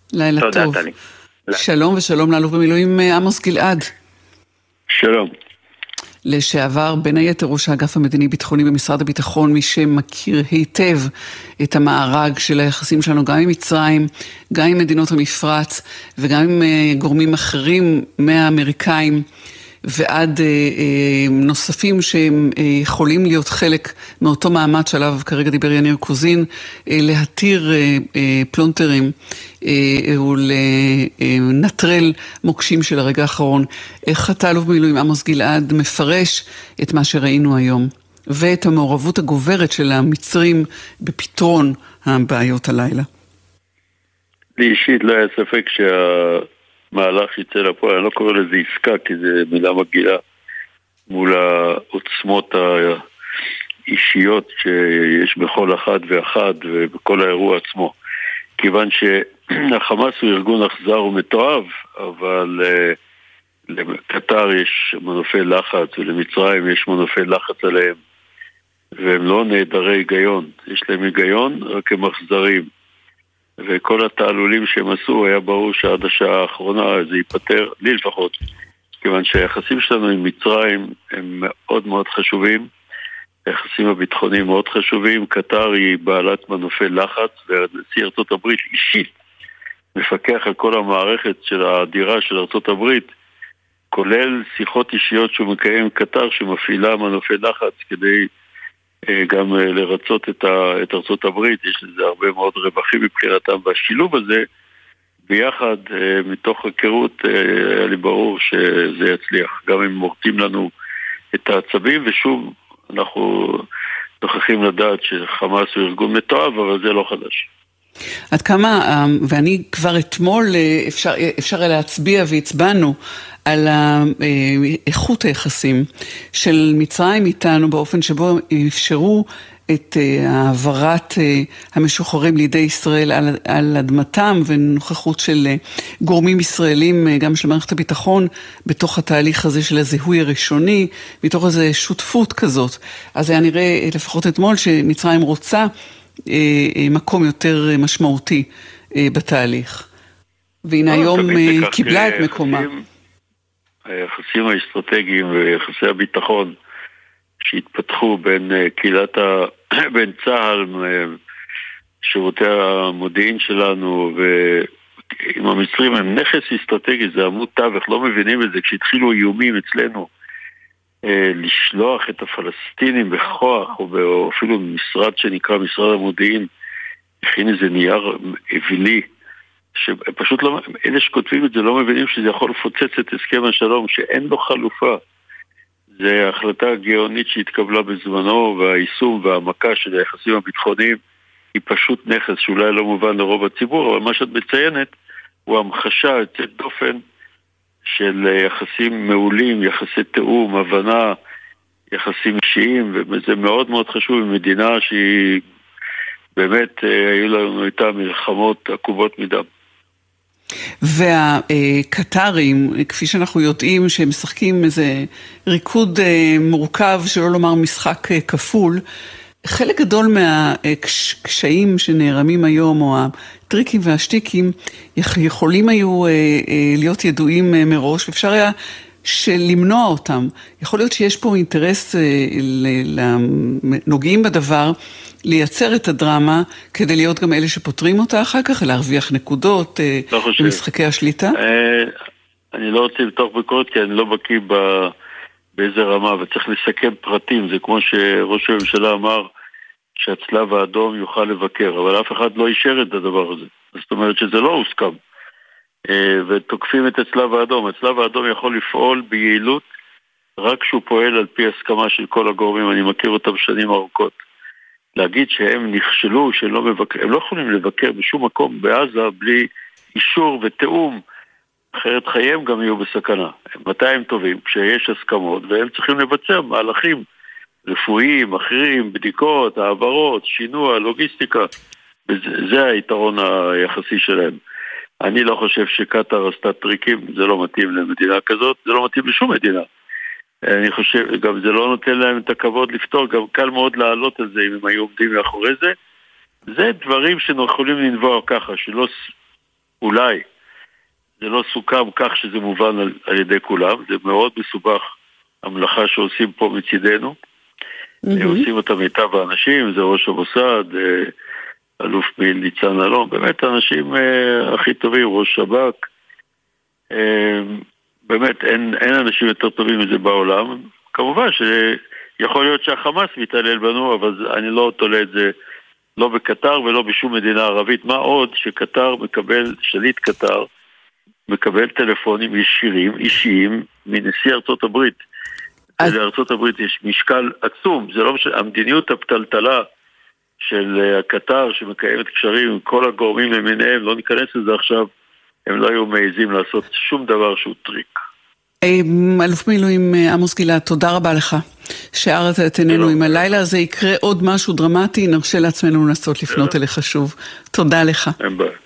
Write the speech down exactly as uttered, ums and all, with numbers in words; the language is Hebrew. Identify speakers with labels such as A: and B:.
A: לילה
B: תודה,
A: טוב.
B: טלי.
A: שלום ושלום לאלוף במילואים עמוס גלעד.
B: שלום.
A: לשעבר בין היתר ראש האגף המדיני ביטחוני במשרד הביטחון, מי שמכיר היטב את המארג של היחסים שלנו גם עם מצרים, גם עם מדינות המפרץ וגם עם גורמים אחרים מהאמריקאים ועד אה, אה, נוספים שהם אה, יכולים להיות חלק מאותו מעמד שעליו כרגע דיבר יניר קוזין, אה, להתיר אה, אה, פלונטרים אה, ולנטרל מוקשים של הרגע האחרון. איך אתה אלוף במילואים עמוס גלעד מפרש את מה שראינו היום ואת המעורבות הגוברת של המצרים בפתרון הבעיות הלילה?
B: לי אישית לא היה ספק שה... מהלך יצא לפועל, אני לא קורא לזה עסקה כי זה מילה מגעילה מול העוצמות האישיות שיש בכל אחד ואחד ובכל האירוע עצמו, כיוון שהחמאס הוא ארגון אכזר ומתועב, אבל uh, לקטר יש מנופי לחץ ולמצרים יש מנופי לחץ עליהם, והם לא נעדרי היגיון, יש להם היגיון רק הם אכזרים, וכל התעלולים שהם עשו היה ברור שעד השעה האחרונה זה ייפטר, לי לפחות, כיוון שהיחסים שלנו עם מצרים הם מאוד מאוד חשובים, היחסים הביטחוניים מאוד חשובים, קטר היא בעלת מנופי לחץ, ונשיא ארצות הברית אישית מפקח על כל המערכת של האדירה של ארצות הברית, כולל שיחות אישיות שהוא מקיים עם קטר שמפעילה מנופי לחץ כדי גם לרצות את, ה, את ארצות הברית. יש לזה הרבה מאוד רווחים מבחינתם, והשילוב הזה ביחד מתוך הכירות היה לי ברור שזה יצליח, גם אם מורטים לנו את העצבים, ושוב אנחנו נוכחים לדעת שחמאס הוא ארגון מתועב, אבל זה לא חדש.
A: עד כמה, ואני כבר אתמול אפשר, אפשר להצביע והצבענו על איכות היחסים של מצרים איתנו באופן שבו אפשרו את העברת המשוחררים לידי ישראל על, על אדמתם, ונוכחות של גורמים ישראלים גם של מערכת הביטחון בתוך התהליך הזה של הזיהוי הראשוני, מתוך איזו שותפות כזאת. אז היה נראה לפחות אתמול שמצרים רוצה מקום יותר משמעותי בתהליך. והנה היום קיבלה את מקומה.
B: היחסים האסטרטגיים ויחסי הביטחון שהתפתחו בין קהילת ה... בין צה"ל, שירותי המודיעין שלנו, ועם המצרים הם נכס אסטרטגי, זה עמוד תווך, לא מבינים את זה. כשהתחילו איומים אצלנו לשלוח את הפלסטינים בכוח, או אפילו משרד שנקרא משרד המודיעין, הכין איזה נייר אווילי, שפשוט לא, אלה שכותבים את זה לא מבינים שזה יכול לפוצץ את הסכם השלום, שאין לו חלופה. זה החלטה גאונית שהתקבלה בזמנו, והיישום והעמקה של היחסים הביטחוניים היא פשוט נכס שאולי לא מובן לרוב הציבור, אבל מה שאת מציינת הוא המחשה יוצאת דופן של יחסים מעולים, יחסי תאום, הבנה, יחסים אישיים, וזה מאוד מאוד חשוב במדינה שהיא באמת היו לנו איתה מלחמות עקובות מדם.
A: והקטרים, כפי שאנחנו יודעים, שהם משחקים איזה ריקוד מורכב, שלא לומר משחק כפול, חלק גדול מהקשיים שנערמים היום, או הטריקים והשטיקים, יכולים היו להיות ידועים מראש, ואפשר היה למנוע אותם. יכול להיות שיש פה אינטרס לנוגעים בדבר, לייצר את הדרמה, כדי להיות גם אלה שפותרים אותה אחר כך, להרוויח נקודות במשחקי השליטה?
B: אני לא רוצה לפתוח ביקורת, כי אני לא בקיא באיזה רמה, וצריך לסכם פרטים. זה כמו שראש הממשלה אמר, שהצלב האדום יוכל לבקר, אבל אף אחד לא אישר את הדבר הזה. זאת אומרת שזה לא הוסכם. ותוקפים את הצלב האדום. הצלב האדום יכול לפעול ביעילות, רק כשהוא פועל על פי הסכמה של כל הגורמים. אני מכיר אותם שנים ארוכות. להגיד שהם נכשלו, שהם לא מבקר, הם לא יכולים לבקר בשום מקום בעזה בלי אישור ותאום, אחרת חייהם גם יהיו בסכנה. מתי הם טובים? כשיש הסכמות, והם צריכים לבצע מהלכים רפואיים, אחרים, בדיקות, העברות, שינוע, לוגיסטיקה. וזה היתרון היחסי שלהם. אני לא חושב שקטר עשתה טריקים, זה לא מתאים למדינה כזאת, זה לא מתאים לשום מדינה. אני חושב, גם זה לא נותן להם את הכבוד לפתור, גם קל מאוד לעלות על זה אם הם היו עומדים מאחורי זה. זה דברים שאנחנו יכולים לנבוע ככה, שלא אולי. זה לא סוכם כך שזה מובן על, על ידי כולם, זה מאוד מסובך המלאכה שעושים פה מצידנו. Mm-hmm. עושים אותה מיטב האנשים, זה ראש המוסד, אלוף מיל ניצן אלון, באמת האנשים הכי טובים, ראש שב"כ, באמת אין, אין אנשים יותר טובים מזה בעולם. כמובן שיכול להיות שהחמאס מתעלל בנו, אבל אני לא תולה את זה לא בקטר ולא בשום מדינה ערבית. מה עוד שקטר מקבל, שליט קטר, מקבל טלפונים ישירים, אישיים, מנשיא ארצות הברית. אז... לארצות הברית יש משקל עצום, זה לא משנה, המדיניות הפתלתלה של קטר שמקיימת קשרים עם כל הגורמים למיניהם, לא ניכנס לזה עכשיו, הם לא היו מעזים לעשות שום דבר שהוא טריק.
A: אלוף מילואים עמוס גלעד, תודה רבה לך שהארת את עינינו. אם הלילה הזה יקרה עוד משהו דרמטי, נרשה לעצמנו לנסות לפנות אליך שוב. תודה לך.
B: אין בעיה.